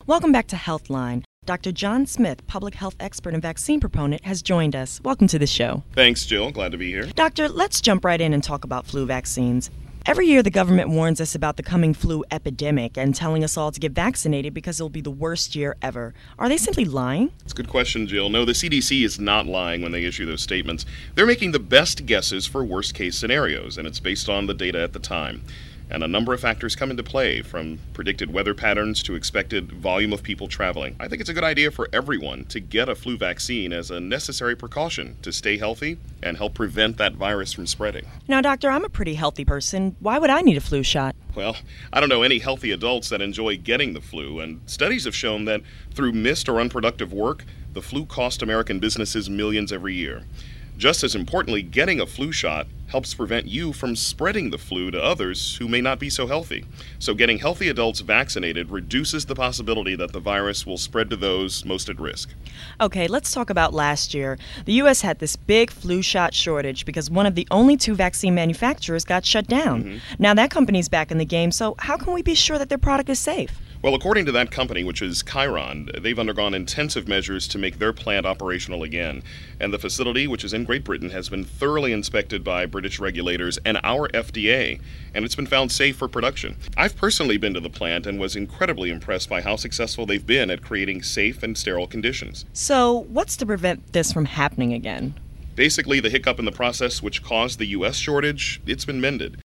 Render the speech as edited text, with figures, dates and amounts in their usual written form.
Welcome back to Healthline. Dr. John Smith, public health expert and vaccine proponent, has joined us. Welcome to the show. Thanks, Jill. Glad to be here. Doctor, let's jump right in and talk about flu vaccines. Every year, the government warns us about the coming flu epidemic and telling us all to get vaccinated because it'll be the worst year ever. Are they simply lying? It's a good question, Jill. No, the CDC is not lying when they issue those statements. They're making the best guesses for worst-case scenarios, and it's based on the data at the time. And a number of factors come into play, from predicted weather patterns to expected volume of people traveling. I think it's a good idea for everyone to get a flu vaccine as a necessary precaution to stay healthy and help prevent that virus from spreading. Now, doctor, I'm a pretty healthy person. Why would I need a flu shot? Well, I don't know any healthy adults that enjoy getting the flu, and studies have shown that through missed or unproductive work, the flu costs American businesses millions every year. Just as importantly, getting a flu shot helps prevent you from spreading the flu to others who may not be so healthy. So getting healthy adults vaccinated reduces the possibility that the virus will spread to those most at risk. Okay, let's talk about last year. The U.S. had this big flu shot shortage because one of the only two vaccine manufacturers got shut down. Now that company's back in the game, so how can we be sure that their product is safe? Well, according to that company, which is Chiron, they've undergone intensive measures to make their plant operational again. And the facility, which is in Great Britain, has been thoroughly inspected by British regulators and our FDA, and it's been found safe for production. I've personally been to the plant and was incredibly impressed by how successful they've been at creating safe and sterile conditions. So what's to prevent this from happening again? Basically, the hiccup in the process which caused the U.S. shortage, it's been mended.